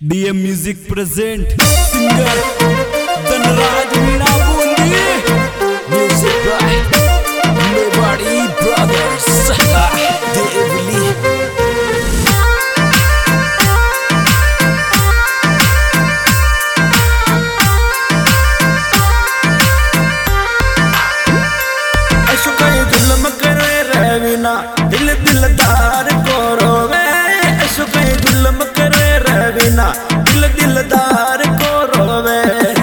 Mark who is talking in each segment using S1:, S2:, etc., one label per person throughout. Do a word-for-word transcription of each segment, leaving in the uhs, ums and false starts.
S1: DM music present singer Dhanraj Meena Bundi music by Mewari brothers Deoli.
S2: जुल्म करे रवीना दिल दिलदार को रोवे, ऐसो कहीं जुल्म करे रवीना दिल दिलदार को रोवे।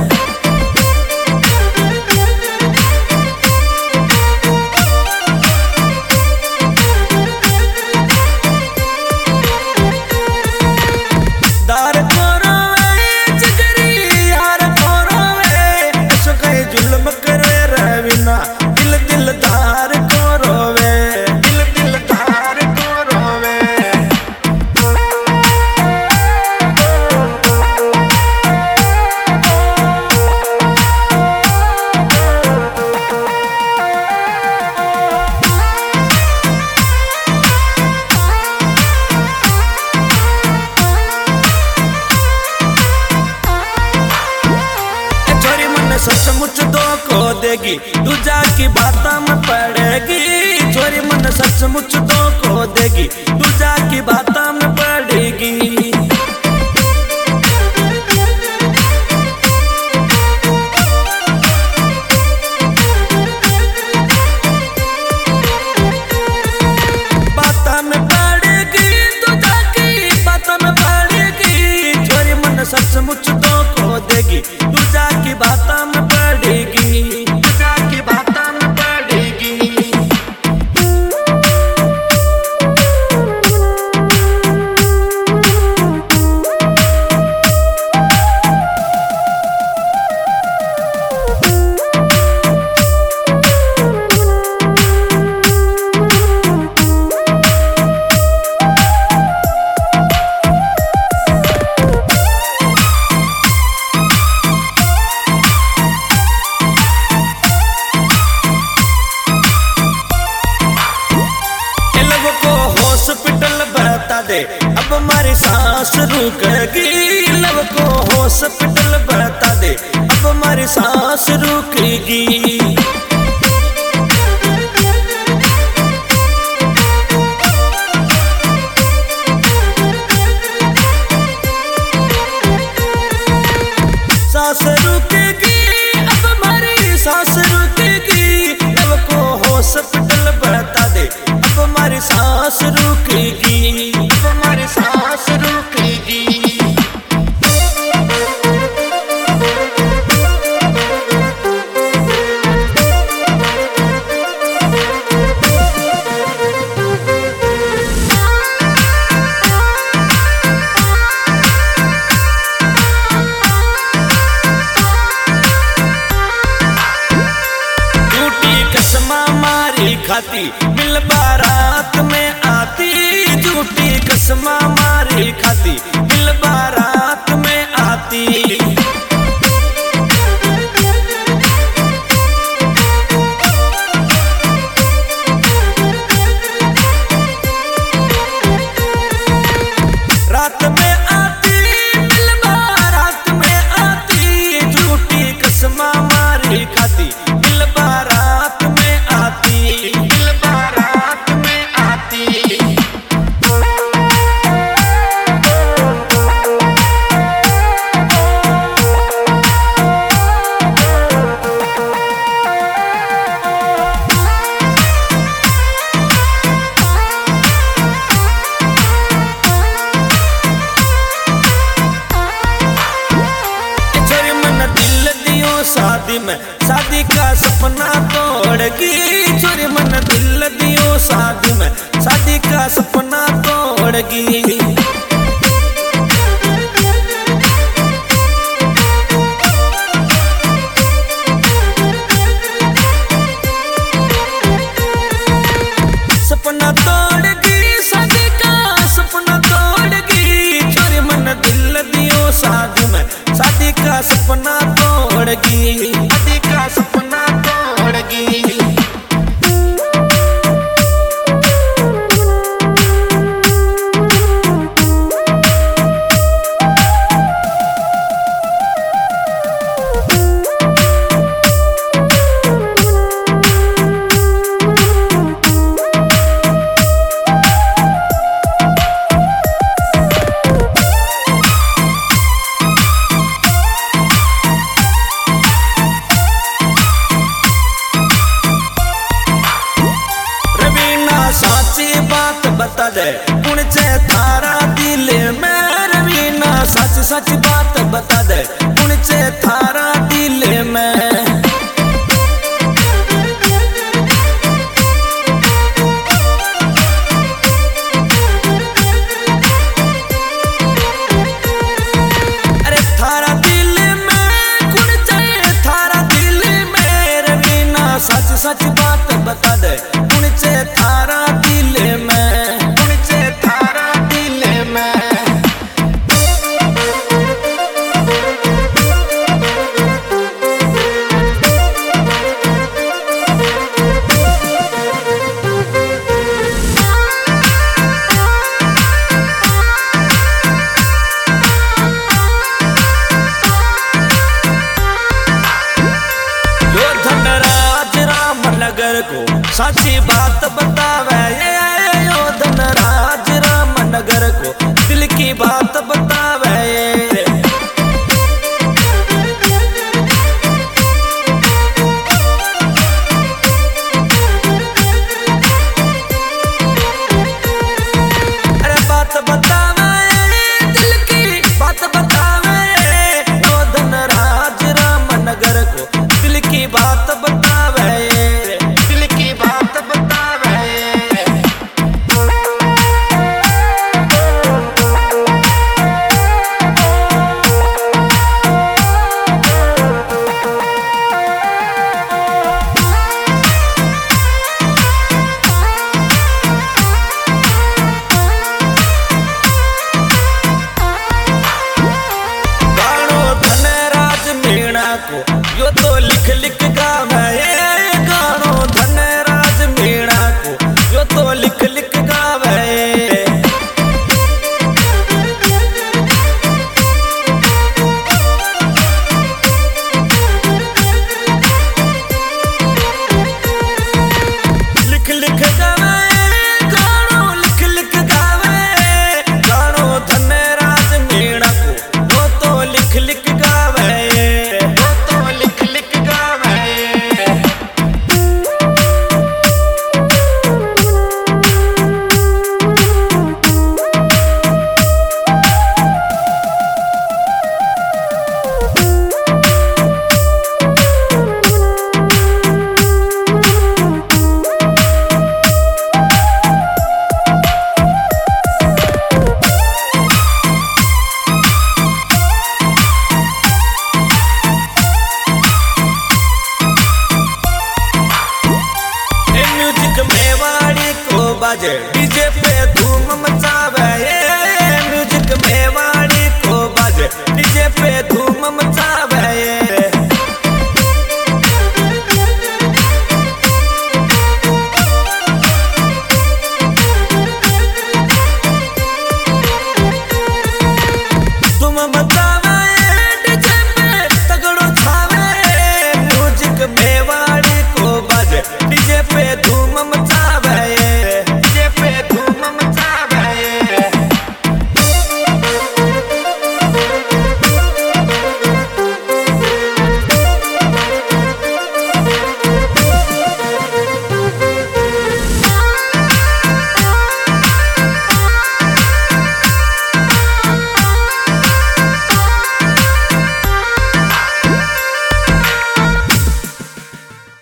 S2: दार को रोवे जिगरी यार को रोवे, ऐसो कहीं जुल्म करे रवीना दिल दिलदार को रोवे, दिल दिलदार को रोवे। छोरी मन सचमुच दो को देगी, दूजा की बातों में पड़ेगी। छोरी मन सचमुच दो को देगी, दूजा की बातों में पड़ेगी। बातों में पड़ेगी, दूजा की बातों में पड़ेगी। छोरी मन सचमुच दो को देगी, दूजा की बातों में पड़ेगी, दूजा की बातों में पड़ेगी। हॉस्पिटल बता दे अब हमारी सांस रुकेगी, लब को हॉस्पिटल बता दे अब हमारी सांस रुकेगी। सांस रुकेगी अब हमारी सांस रुकेगी, लब को हॉस्पिटल बता दे अब हमारी सांस रुकेगी, अब हमारी सांस रुकेगी। खाती मिल बारात में आती, झूठी कसमा मारी खाती मिल बारात में आती। रात में आती मिल बारात में आती, झूठी कसमा मारी खाती मिल बारात में आती, मिल बारात में आती। छोरी मन दिल दियो शादी में शादी का सपना तोड़गी, छोरी मन दिल दियो शादी में शादी का सपना तोड़गी। सपना तोड़गी शादी का सपना तोड़गी, छोरी मन दिल दियो शादी में शादी का सपना तोड़गी, शादी का सपना तोड़गी। सच बात बता दे कुणचे थारा दिल में। अरे थारा दिल में कुणचे थारा दिल में रवीना सच सच बात बता दे कुणचे थारा दिल में कुणचे थारा दिल में। नगर को साची बात बतावे यो धनराज रामनगर को दिल की बात बतावे। अरे बात बतावे दिल की बात बतावे यो धनराज रामनगर को दिल की बात बतावे। यो तो लिख लिख गावे गानो धनराज मीणा को यो तो लिख लिख गावे। लिख लिख गावे गानो लिख लिख गावे गानो धनराज मीणा को यो तो लिख लिख गावे। म्यूजिक मेवाड़ी को बाजे